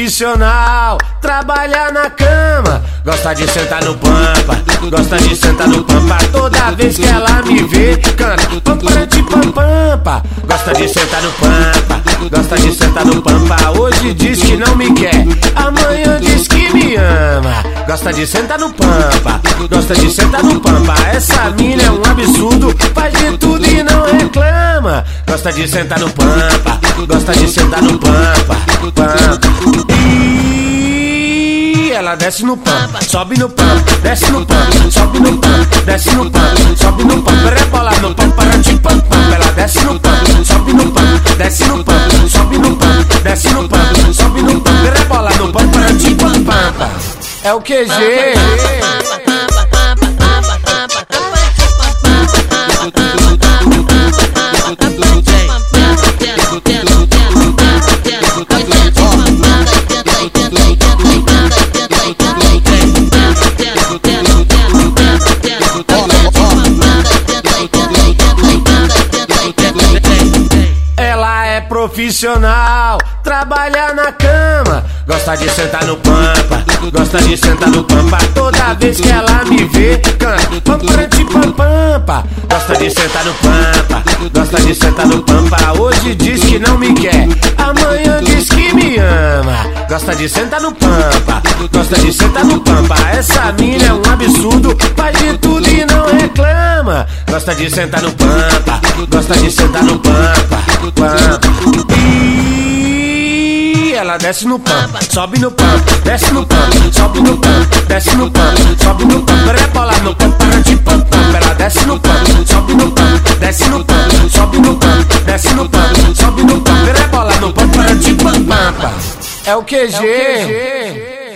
profissional, trabalha na cama, gosta de sentar no pampa, gosta de sentar no pampa. Toda vez que ela me vê, canta pamparante pampa. Gosta de sentar no pampa, gosta de sentar no pampa. Hoje diz que não me quer, amanhã diz que me ama. Gosta de sentar no pampa, gosta de sentar no pampa. Essa mina é um absurdo, faz de tudo e não reclama. Gosta de sentar no pampa, gosta de sentar no pampa, pampa. E ela desce no pampa, sobe no pampa, desce no pampa, sobe no pampa, desce no pampa, sobe no pampa, rebola no pampa, pampa. Ela desce no pampa, sobe no pampa, desce no pampa, sobe no pampa, desce no pampa, sobe no pampa, rebola no pampa, pampa. É o QG. Profissional, trabalha na cama, gosta de sentar no pampa, gosta de sentar no pampa. Toda vez que ela me vê, canta pamparante pampa. Gosta de sentar no pampa, gosta de sentar no pampa. Hoje diz que não me quer, amanhã diz que me ama. Gosta de sentar no pampa, gosta de sentar no pampa. Essa mina é um absurdo, faz de tudo e não reclama. Gosta de sentar no pampa, gosta de sentar no pampa, pampa. E ela desce no pampa, sobe no pampa, desce no pampa, sobe no pampa, desce no pampa, sobe no pampa, rebola no pampa, pampa. Ela desce no pampa, sobe no pampa, desce no pampa, sobe no pampa, desce no pampa, sobe no pampa, rebola no pampa, pampa. É o QG.